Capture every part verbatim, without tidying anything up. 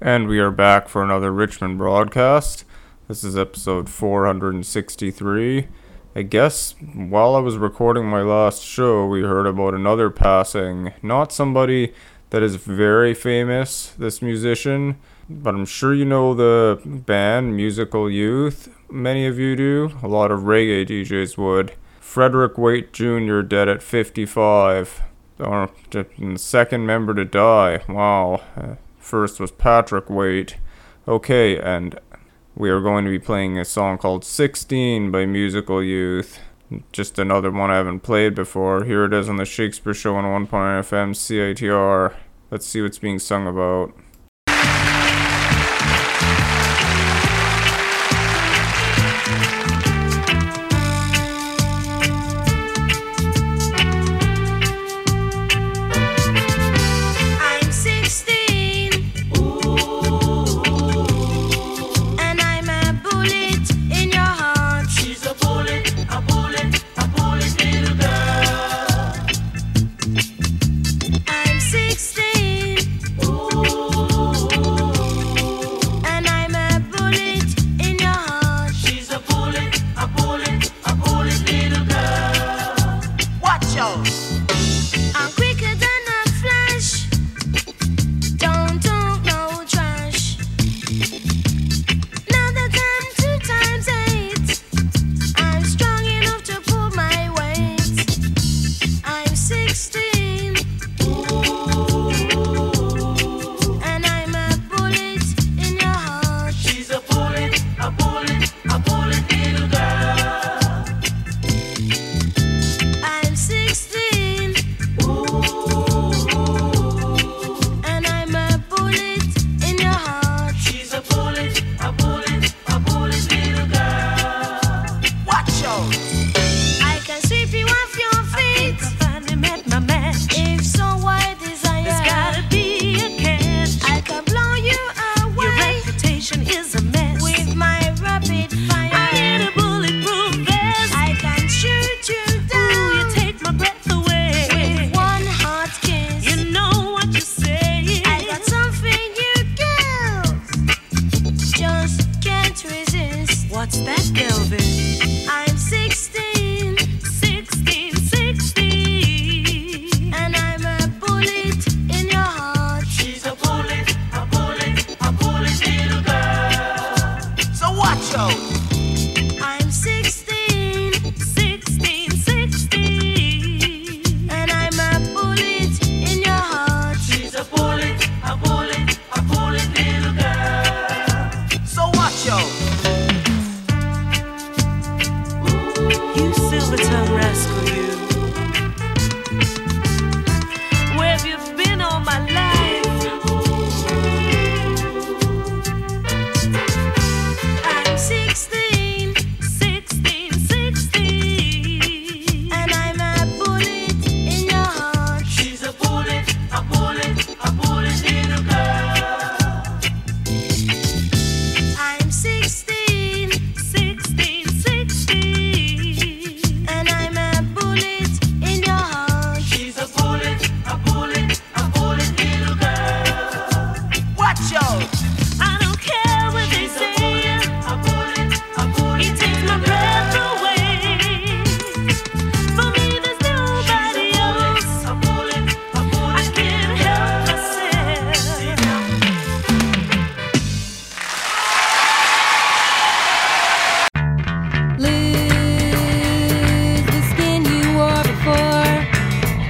And we are back for another Richmond broadcast. This is episode four hundred sixty-three. I guess while I was recording my last show, we heard about another passing. Not somebody that is very famous, this musician, but I'm sure you know the band Musical Youth. Many of you do. A lot of reggae D Js would. Frederick Waite Junior dead at fifty-five. Or the second member to die. Wow. Uh, First was Patrick Waite. Okay, and we are going to be playing a song called sixteen by Musical Youth. Just another one I haven't played before. Here it is on the Shakespeare Show on one point nine F M C I T R. Let's see what's being sung about.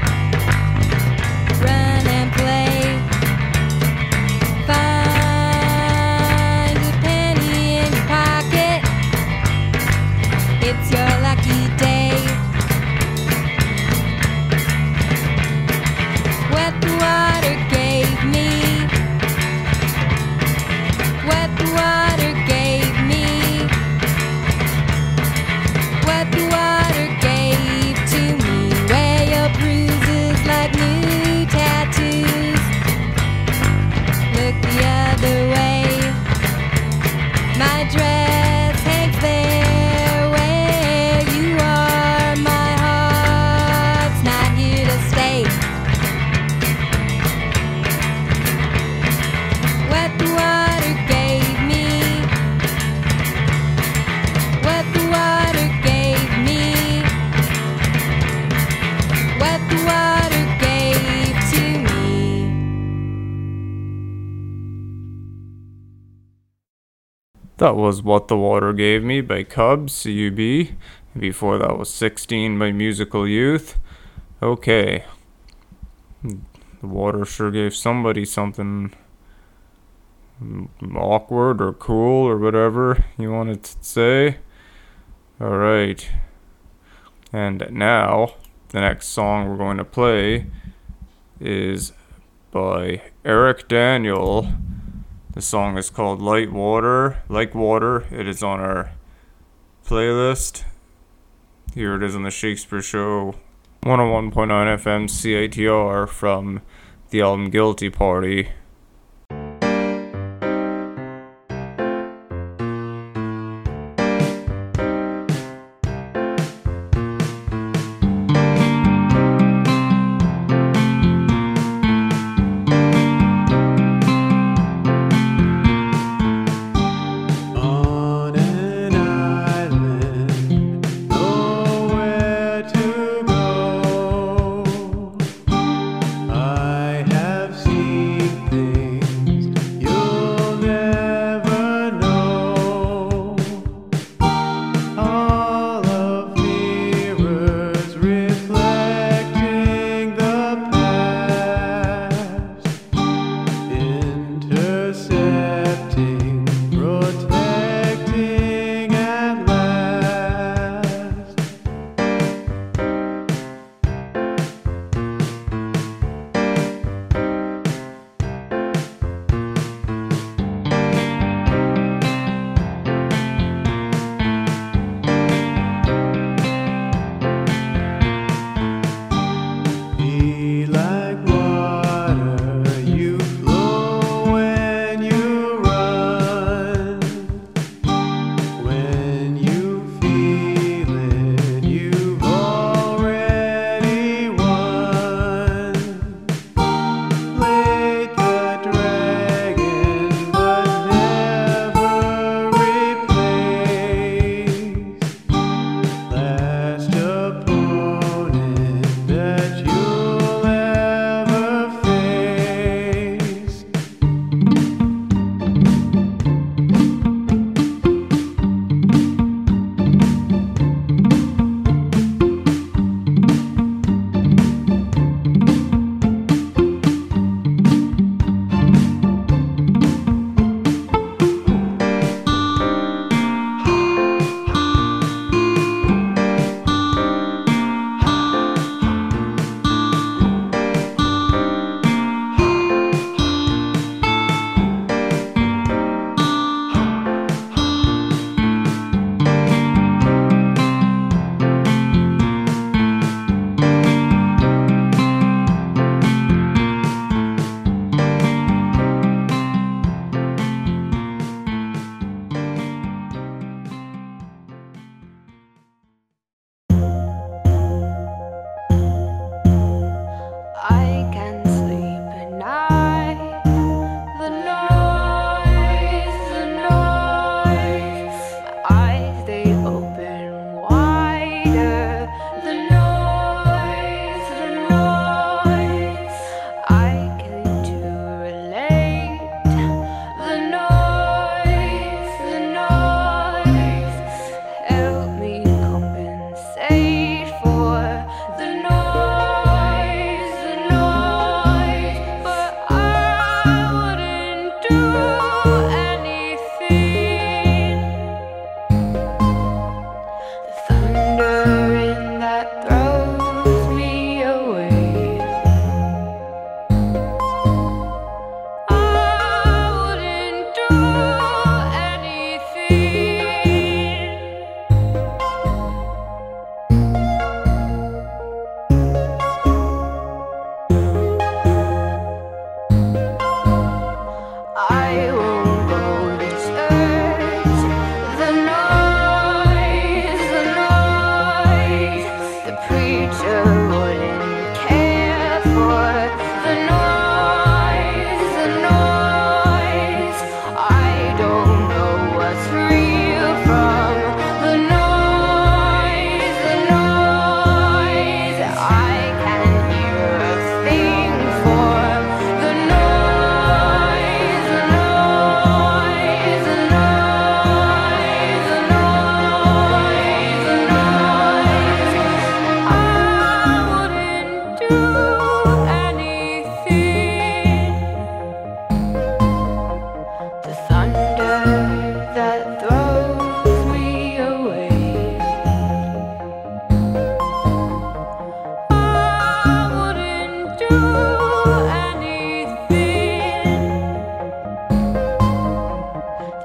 Fine. That was What the Water Gave Me by Cubs, C U B. Before that was sixteen by Musical Youth. Okay. The water sure gave somebody something awkward or cool or whatever you wanted to say. Alright. And now, the next song we're going to play is by Eric Daniel. The song is called Light Water, Like Water. It is on our playlist. Here it is on the Shakespeare Show one oh one point nine F M C I T R from the album Guilty Party. I have seen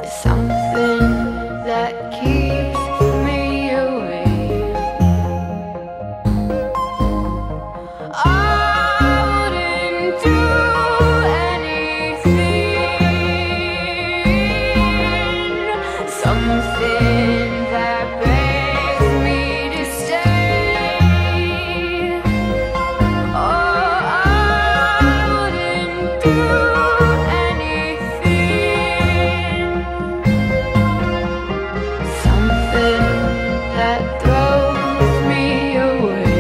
something that keeps me awake. I wouldn't do anything, something that begs me to stay. Oh, I wouldn't do anything, something that throws me away.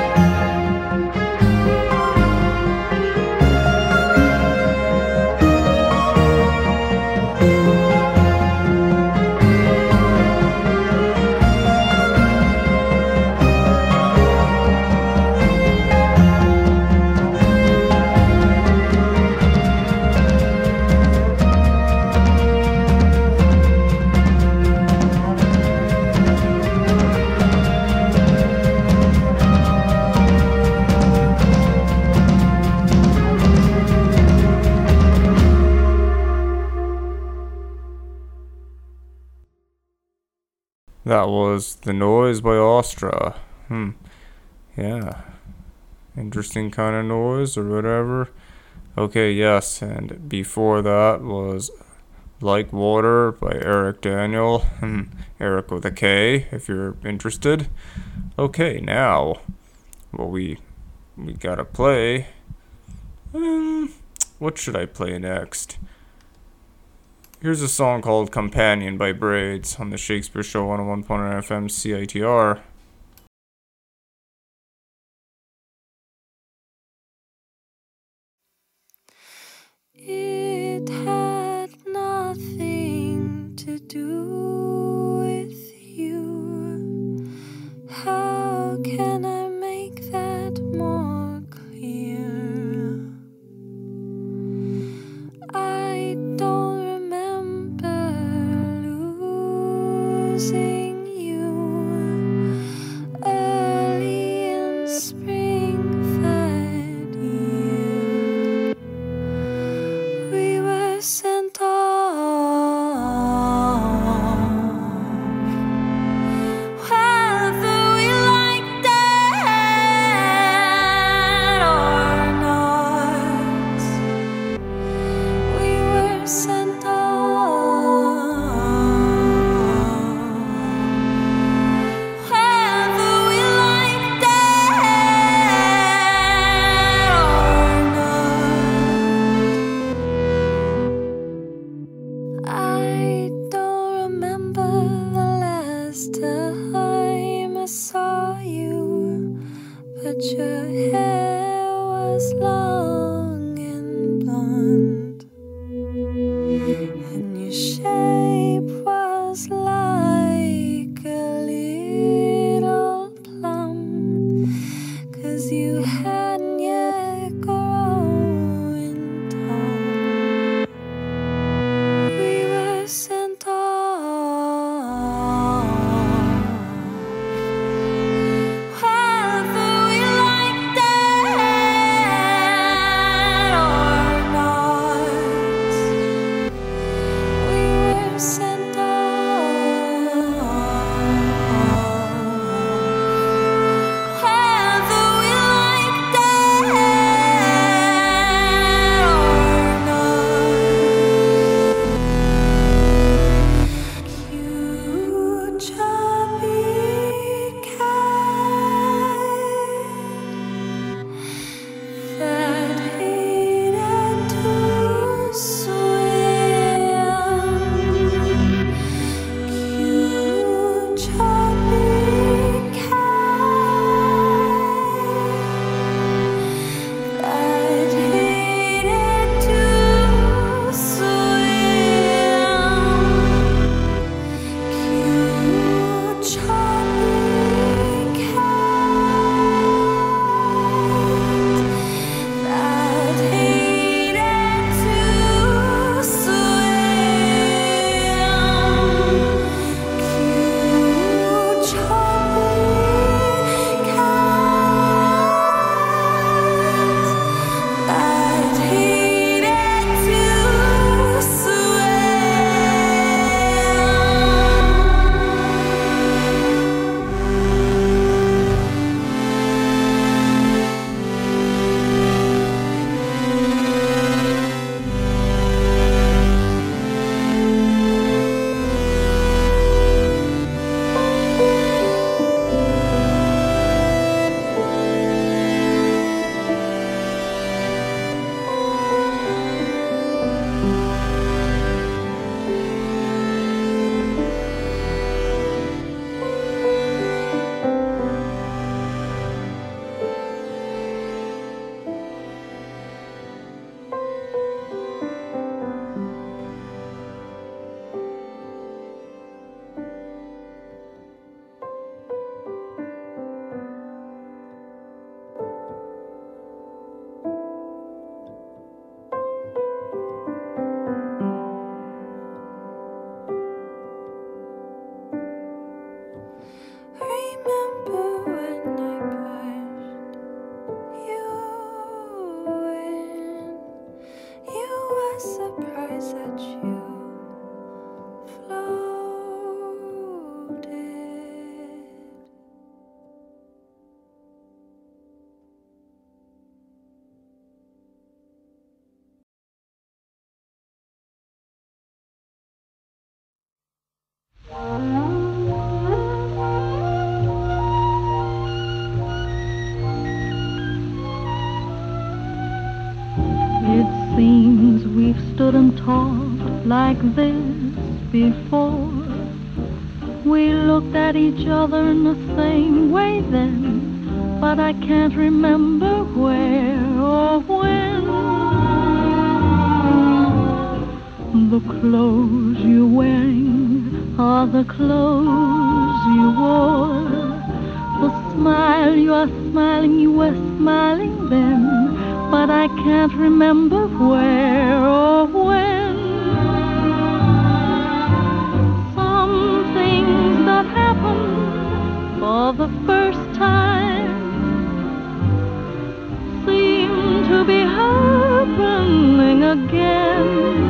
That was The Noise by Astra. Hmm. Yeah. Interesting kind of noise or whatever. Okay, yes, and before that was Like Water by Eric Daniel. Hmm. Eric with a K, if you're interested. Okay, now, well, we we gotta play. Um, what should I play next? Here's a song called Companion by Braids on the Shakespeare Show one oh one point nine F M C I T R. It had nothing to do with you. How can I make that more clear? I don't remember losing you early in spring that year. We were sent off, whether we liked it or not. We were sent off, whether we liked it or not. I don't remember the last time I saw you, but your hair was long and blonde, and your shape was like a little plum, 'cause you hadn't yet grown tall. We were sent off, whether we liked it It seems we've stood and talked like this before. We looked at each other in the same way then, but I can't remember where or when. The clothes you're wearing are the clothes you wore. The smile you are smiling, you were smiling then, but I can't remember where or when. Some things that happened for the first time seem to be happening again.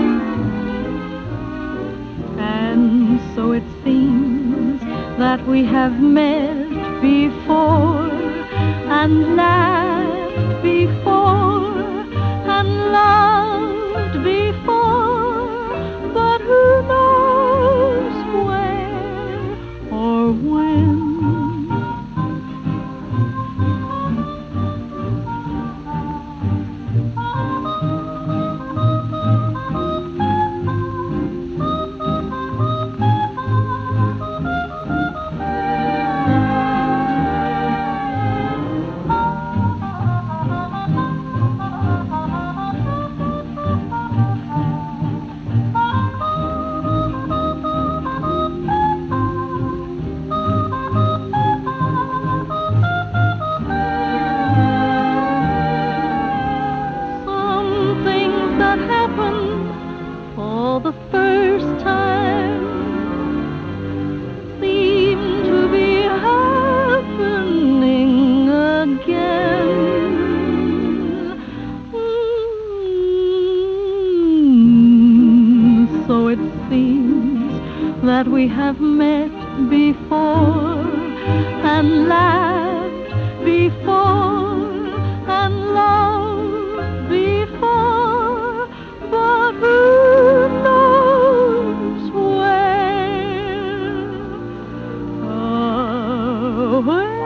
And so it seems that we have met before and laughed before and loved before, but who knows where or when. That we have met before and laughed before and loved before, but who knows where or when.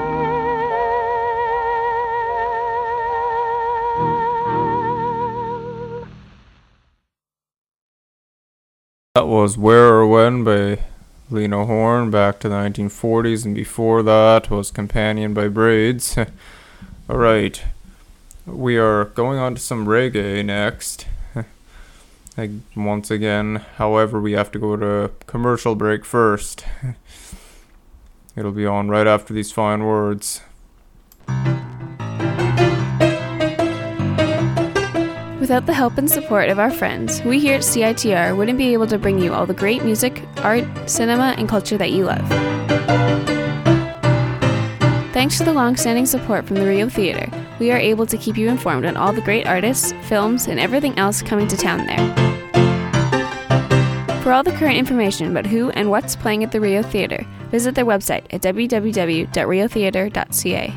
That was Where or When by Lena Horne, back to the nineteen forties, and before that was Companion by Braids. Alright, we are going on to some reggae next. Like, once again, however, we have to go to commercial break first. It'll be on right after these fine words. Without the help and support of our friends, we here at C I T R wouldn't be able to bring you all the great music, art, cinema, and culture that you love. Thanks to the long-standing support from the Rio Theatre, we are able to keep you informed on all the great artists, films, and everything else coming to town there. For all the current information about who and what's playing at the Rio Theatre, visit their website at w w w dot rio theatre dot c a.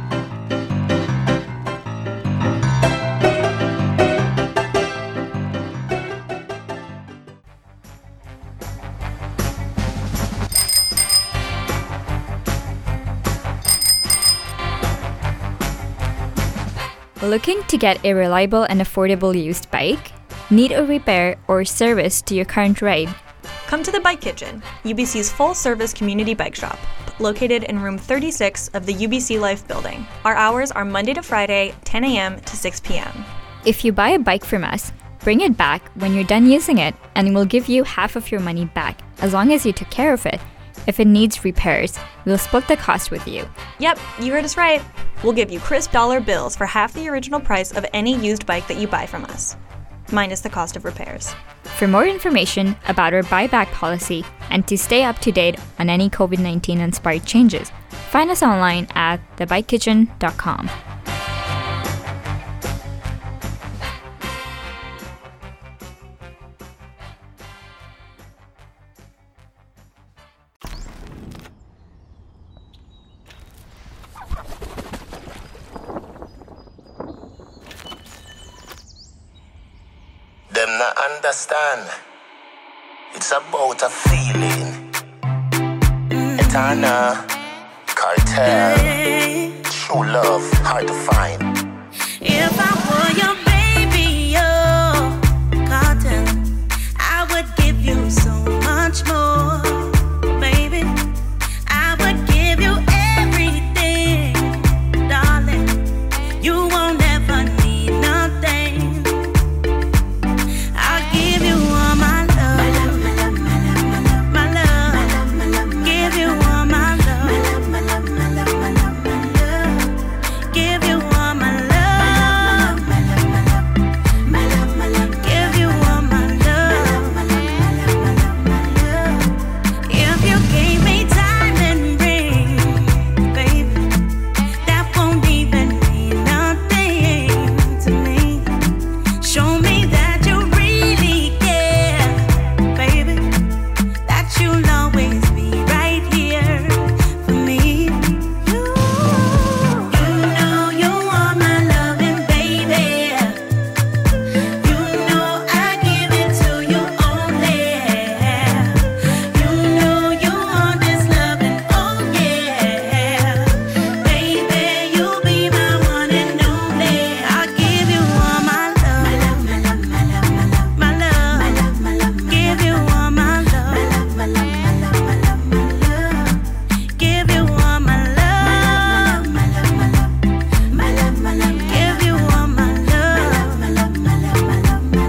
Looking to get a reliable and affordable used bike? Need a repair or service to your current ride? Come to the Bike Kitchen, U B C's full-service community bike shop, located in room thirty-six of the U B C Life building. Our hours are Monday to Friday, ten a.m. to six p.m. If you buy a bike from us, bring it back when you're done using it and we'll give you half of your money back, as long as you took care of it. If it needs repairs, we'll split the cost with you. Yep, you heard us right. We'll give you crisp dollar bills for half the original price of any used bike that you buy from us, minus the cost of repairs. For more information about our buyback policy and to stay up to date on any covid nineteen inspired changes, find us online at the bike kitchen dot com. Them not understand. It's about a feeling. Etana, Cartel, true love, hard to find. If I were your baby, oh, Cartel, I would give you so much more, baby. I would give you everything, darling. You won't ever need nothing. I'll give you all my love, my love, my love. Give you all my love, my love, my love, my love, my love. Give you all my love, my love, my love, my love. Give you all my love, my love, my love. If you gave me diamond ring, baby, that won't even mean nothing to me. Show me that you really care, baby, that you'll always be right here for me. You, you know you are my loving baby. You know I give it to you only. You know you want this loving, oh yeah. Baby, you'll be my one and only. I'll give you all my love, my love, my love, my love, my love, my love. Give you all my love, my love, my love, my love, my love. Give you all my love, my love, my love, my love, my love. Give you all my love, my love, my love, my love, my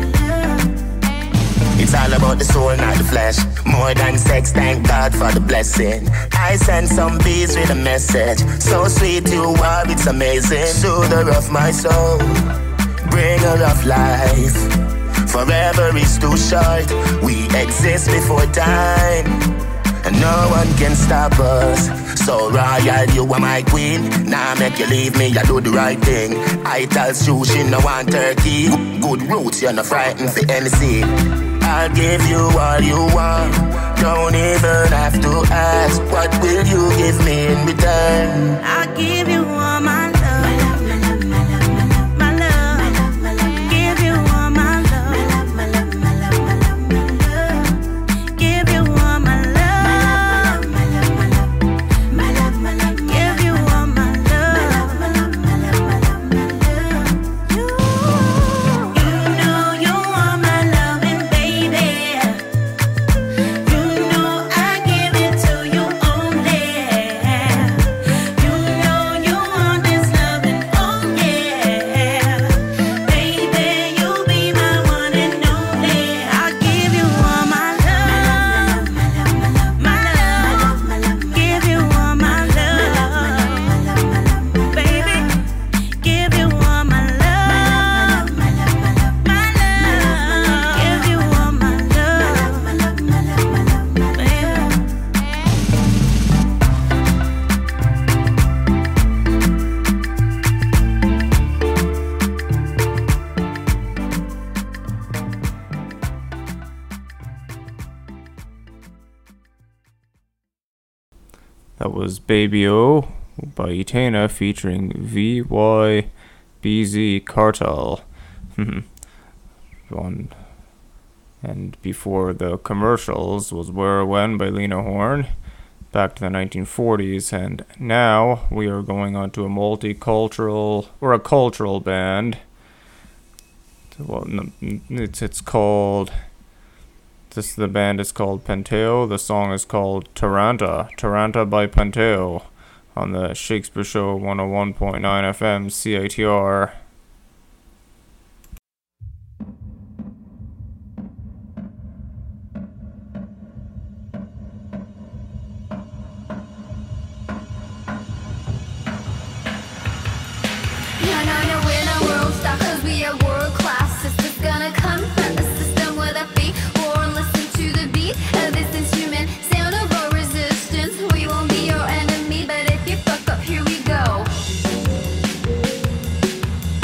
love. It's all about the soul, not the flesh. More than sex, thank God for the blessing. I sent some bees with a message. So sweet you are, it's amazing. Soother of my soul, bringer of life. Forever is too short. We exist before time, and no one can stop us. So royal, you are my queen. Now make you leave me, I do the right thing. I tell sushi, no one turkey. Good roots, you're not frightened for anything. I'll give you all you want. Don't even have to ask. What will you give me in return? I'll give you all my love, my love, my love, my love, my love, my love. Give you all my love, my love, my love, my love, my love. Give you all my love, my love, my love, my love, my love. Give you all my love, my love, my love, my love, my love. You, you know you are my loving baby. You know I give it to you only. You know you want this loving, oh yeah. Baby, you'll be my one and only. I'll give you all my love, my love, my love. Give you all my love, baby. Give you all my love, my love, my love. Give you all my love, my love, my love, my love, baby. That was Baby O by Etana featuring V Y B Z Cartel. One. And before the commercials was Where or When by Lena Horne, back to the nineteen forties. And now we are going on to a multicultural, or a cultural band. Well, no, it's, it's called... This the band is called Penteo. The song is called Taranta. Taranta by Penteo on the Shakespeare Show one oh one point nine F M C I T R. No, no, no, we're no world star 'cause we are world class. Is this gonna come from the system with a beat? Or listen to the beat of this instrument, sound of our resistance. We won't be your enemy, but if you fuck up, here we go.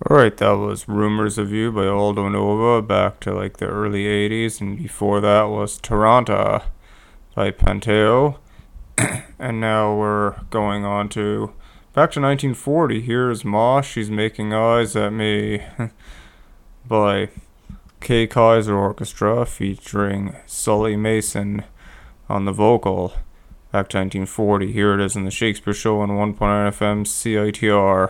Alright, that was Rumors of You by Aldo Nova back to like the early eighties, and before that was Taranta by Panteo. And now we're going on to back to nineteen forty. Here's Ma, She's Making Eyes at Me by Kay Kaiser Orchestra featuring Sully Mason on the vocal. Back to nineteen forty. Here it is in the Shakespeare Show on one point nine F M C I T R.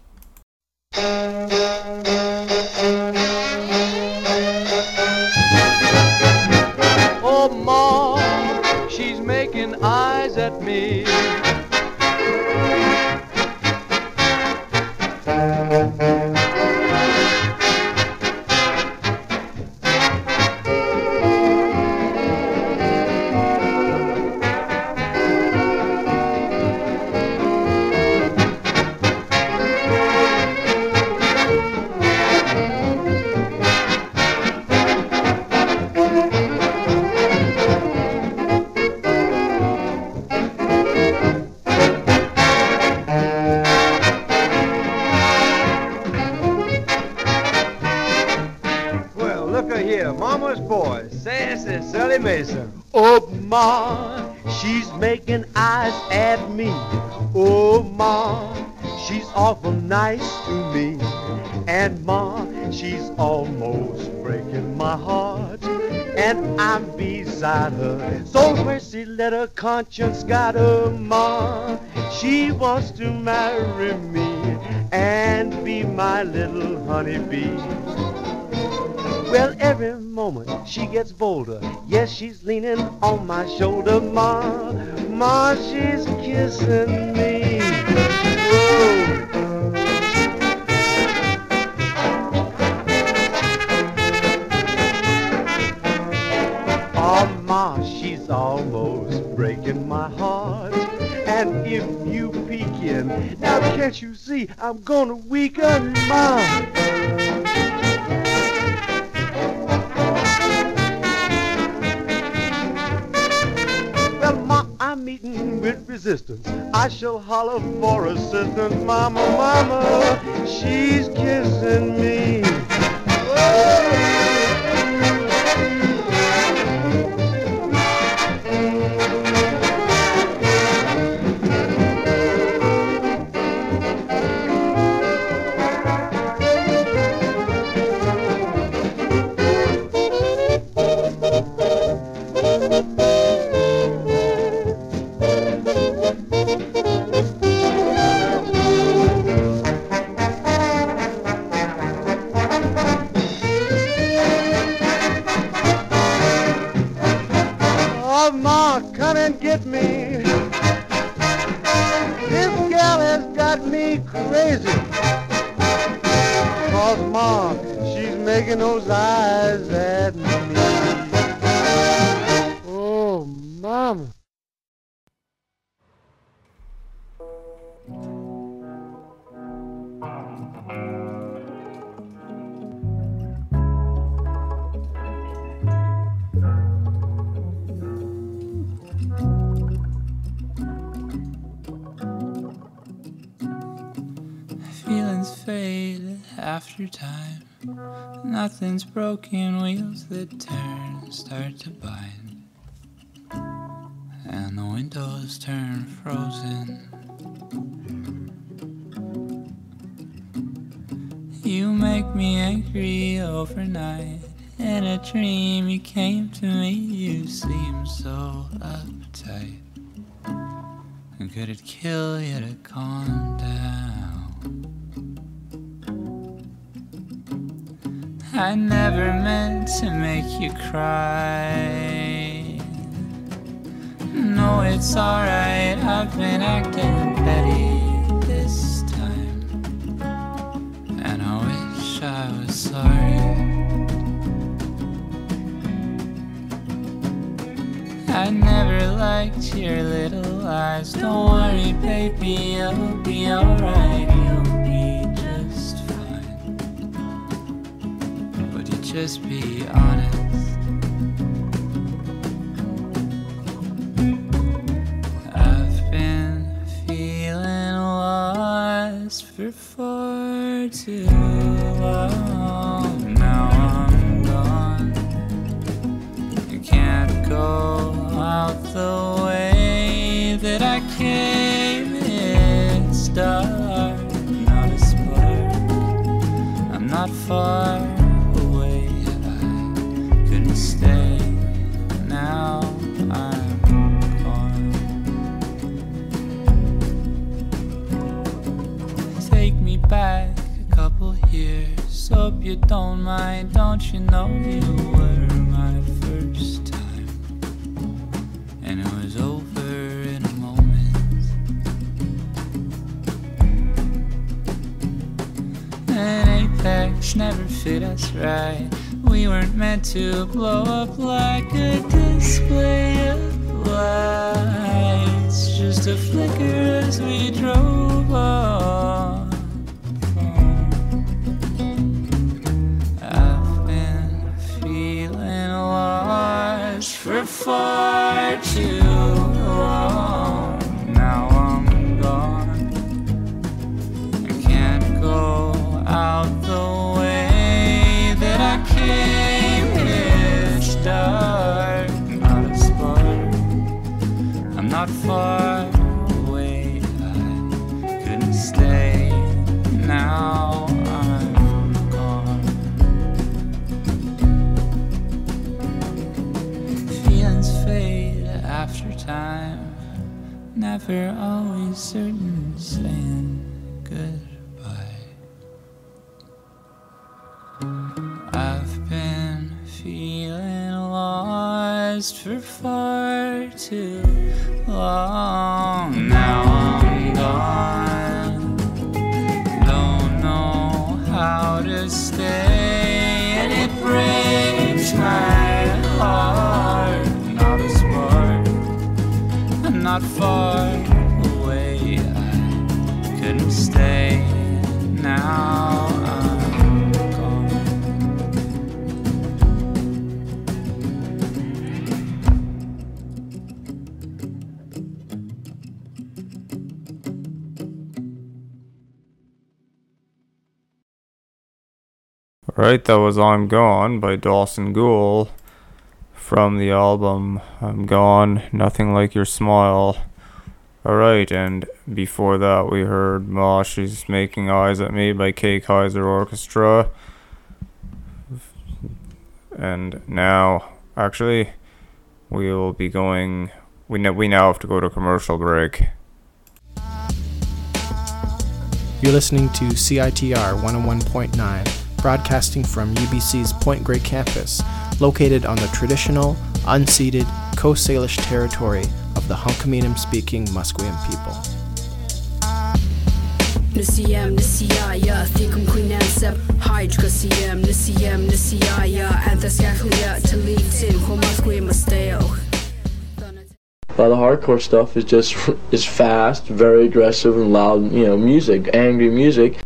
Oh, Ma, she's making eyes at me. Mason. Oh, Ma, she's making eyes at me. Oh, Ma, she's awful nice to me. And Ma, she's almost breaking my heart. And I'm beside her. So mercy, let her conscience guide her, Ma. She wants to marry me and be my little honeybee. Well, every moment she gets bolder. Yes, she's leaning on my shoulder. Ma, Ma, she's kissing me. Whoa. Oh, Ma, she's almost breaking my heart. And if you peek in, now can't you see I'm gonna weaken, Ma? Meeting with resistance, I shall holler for assistance. Mama, mama, she's kissing me. Whoa. Those eyes at me. Oh, Mama. Feelings fade after time. Nothing's broken, wheels that turn start to bind, and the windows turn frozen. You make me angry overnight. In a dream you came to me, you seem so uptight. And could it kill you to calm down? I never meant to make you cry. No, it's alright, I've been acting Betty this time, and I wish I was sorry. I never liked your little eyes. Don't worry, baby, you'll be alright. You'll be just fine. Would you just be honest? I've been feeling lost for forty for too long. Now I'm gone. I can't go out the way that I came. It's dark, not a spark. I'm not far away. I couldn't stay. Now I'm gone. Take me back a couple years. Hope you don't mind. Don't you know you were my first time? And it was over in a moment. An apex never fit us right. We weren't meant to blow up like a display of lights. Just a flicker as we drove on. I've been feeling lost for far too long. Now I'm gone. I can't go out the way that I came. It's dark, not a spark. I'm not far away. I couldn't stay. Now I'm gone. Feelings fade after time. Never always certain saying goodbye. I've been feeling lost for far too long. Now I'm gone. Don't know how to stay, and it breaks my heart. Not a spark. I'm not far away. I couldn't stay. Now I'm gone. Alright, that was I'm Gone by Dawson Gould from the album I'm Gone, Nothing Like Your Smile. Alright, and before that we heard Ma, She's Making Eyes at Me by Kay Kaiser Orchestra. And now, actually, we will be going, we, ne- we now have to go to commercial break. You're listening to C I T R one oh one point nine, broadcasting from U B C's Point Grey campus, located on the traditional, unceded Coast Salish territory of the Hunkaminam-speaking Musqueam people. Nisiyam nisiyaya thikum kuinansab hydra siyam nisiyam nisiyaya antaskaklia talitin homasqueam stale. A lot of hardcore stuff is just is fast, very aggressive and loud, you know, music, angry music.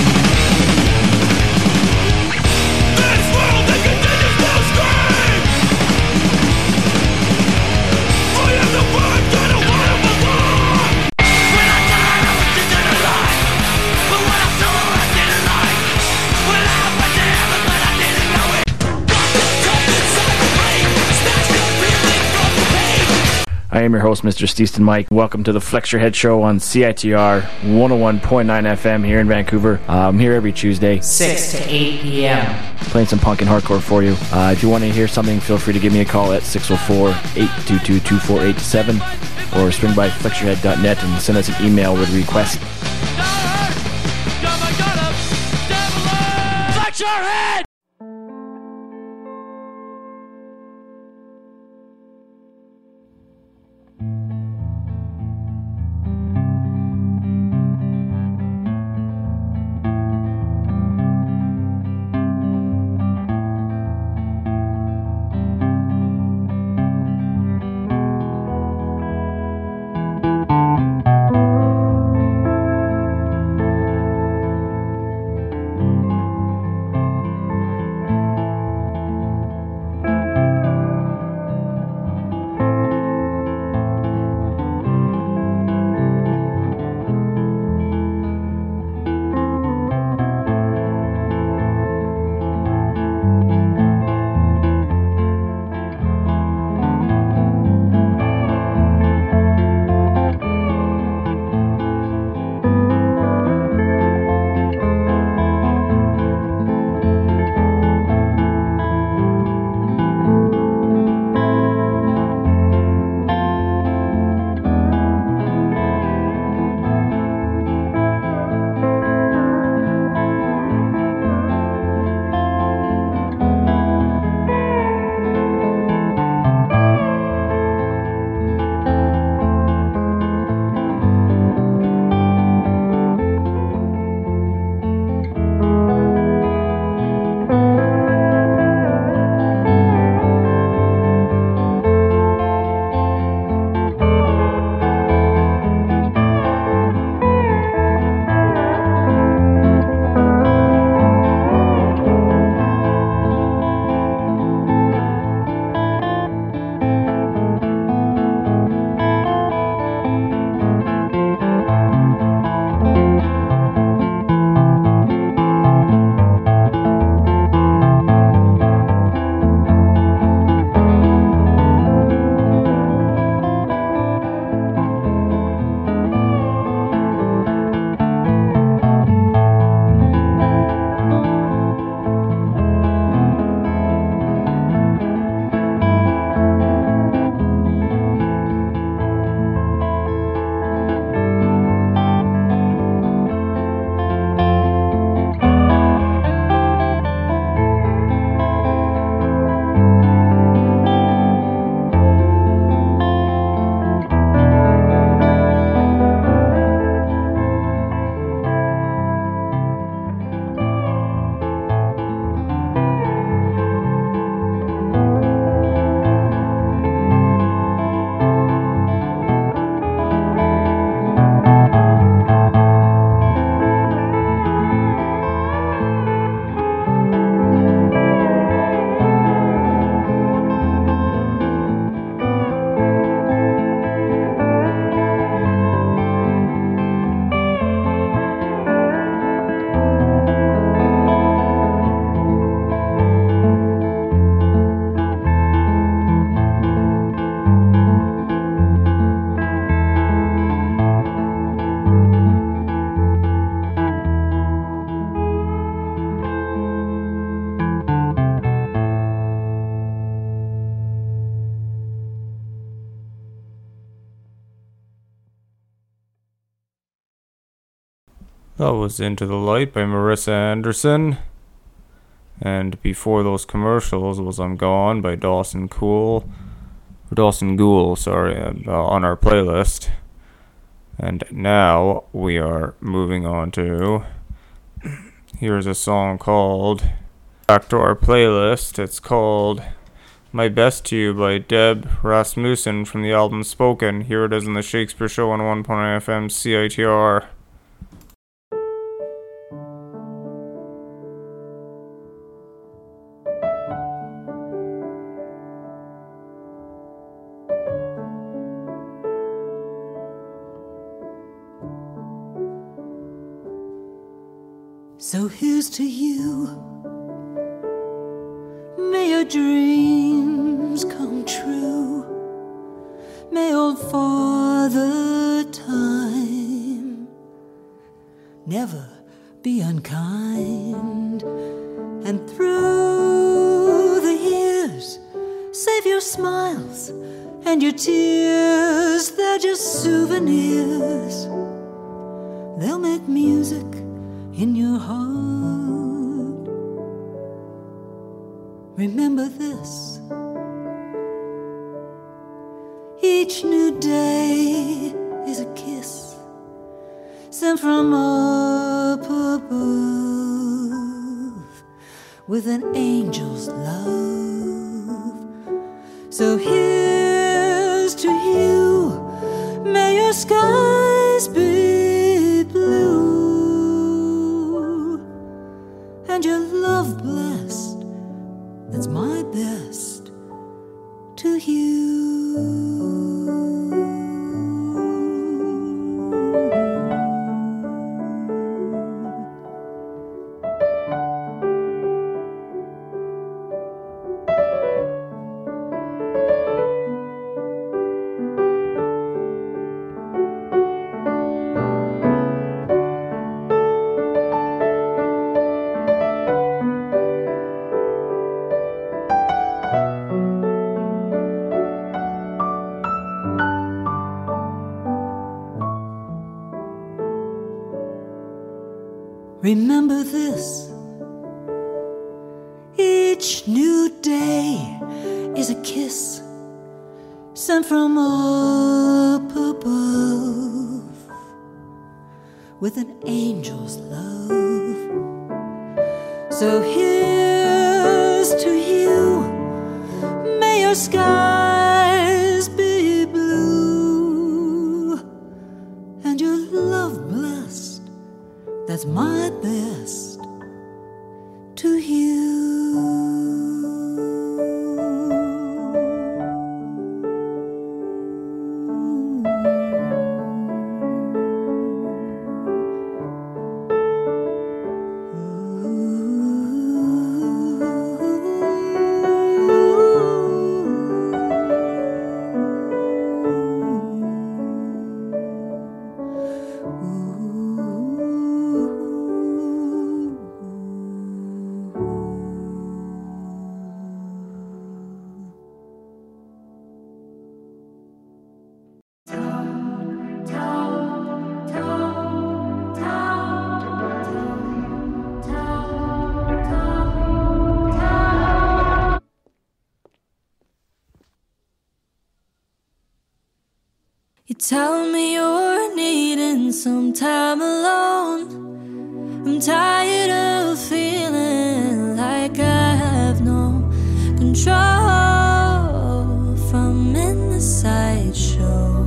I am your host, Mister Steeston Mike. Welcome to the Flex Your Head Show on C I T R one oh one point nine F M here in Vancouver. Uh, I'm here every Tuesday, six to eight p.m. playing some punk and hardcore for you. Uh, if you want to hear something, feel free to give me a call at six oh four, eight two two, two four eight seven or swing by flex your head dot net and send us an email with requests. Flex your head! That was Into the Light by Marissa Anderson. And before those commercials was I'm Gone by Dawson Cool. Dawson Ghoul, sorry, uh, on our playlist. And now we are moving on to... Here's a song called... Back to our playlist. It's called My Best to You by Deb Rasmussen from the album Spoken. Here it is in the Shakespeare Show on one point nine F M C I T R. So here's to you. May your dreams come true. May old Father Time never be unkind. And through the years, save your smiles and your tears. They're just souvenirs. They'll make music in your heart. Remember this: each new day is a kiss sent from up above with an angel's love. So here's to you. May your skies be blue and your love blessed. That's my best to you. Remember this: each new day is a kiss sent from up above with an angel's love. So here's to you. May your skies be blue and your love blessed. That's my best to you. You tell me you're needing some time alone. I'm tired of feeling like I have no control from in the sideshow.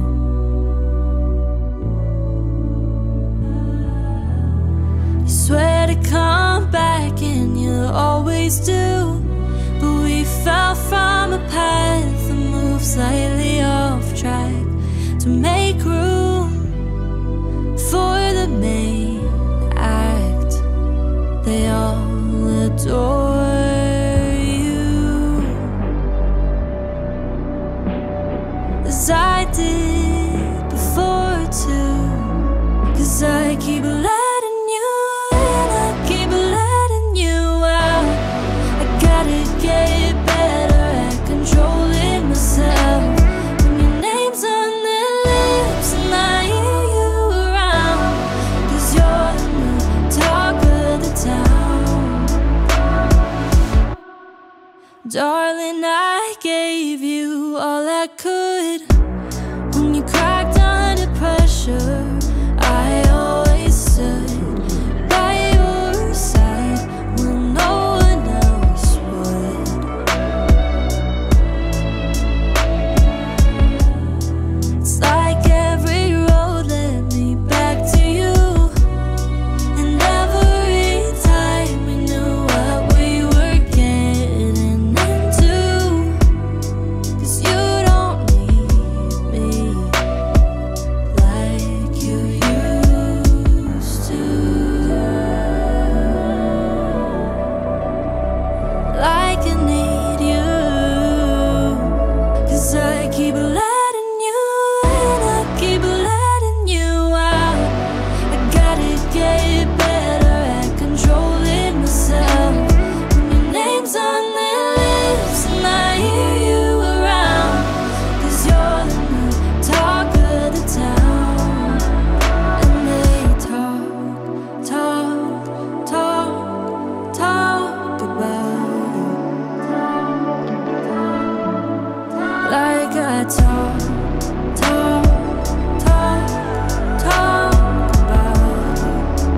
You swear to come back and you always do, but we fell from a path that moves slightly off track to make room for the main act. They all adore you, as I did before too. 'Cause I keep letting you in, I keep letting you out. I gotta get better at controlling myself. When your name's on their lips and I hear you around, 'cause you're the Darling, I gave you all I could. When you cracked under pressure, I always stood by your side when no one else would. It's like every road led me back to you, and every time we knew what we were getting into. 'Cause you don't need me like you used to. Like I need you, 'cause I keep letting you in, I keep letting you out. I gotta get better at controlling myself. When your name's on their lips and I hear you around, 'cause you're the new talk of the town. And they talk, talk, talk, talk about you like I talk, talk, talk, talk about you.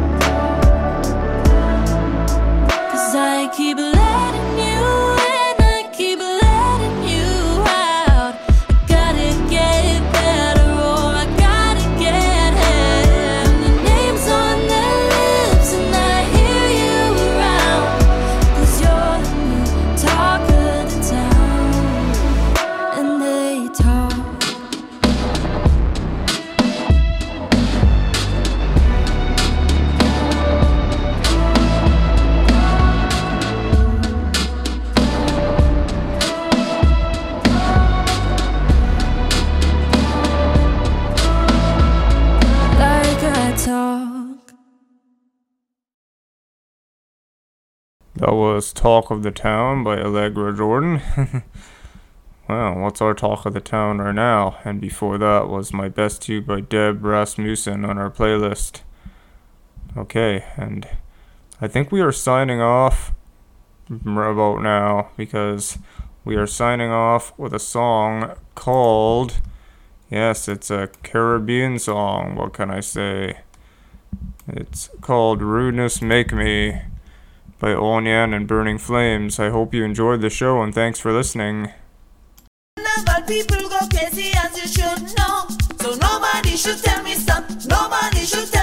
'Cause I keep letting you in, I keep letting you out. I gotta get better, or I gotta get ahead. Your name's on their lips and I hear you around, 'cause you're the new talk of the town. And they talk. Like I talk. That was Talk of the Town by Allegra Jordan. Well, what's our Talk of the Town right now? And before that was My Best You by Deb Rasmussen on our playlist. Okay, and I think we are signing off r- about now, because we are signing off with a song called, yes, it's a Caribbean song, what can I say? It's called Rudeness Make Me by Onyan and Burning Flames. I hope you enjoyed the show, and thanks for listening. But people go crazy as you should know. So nobody should tell me stop. Nobody should tell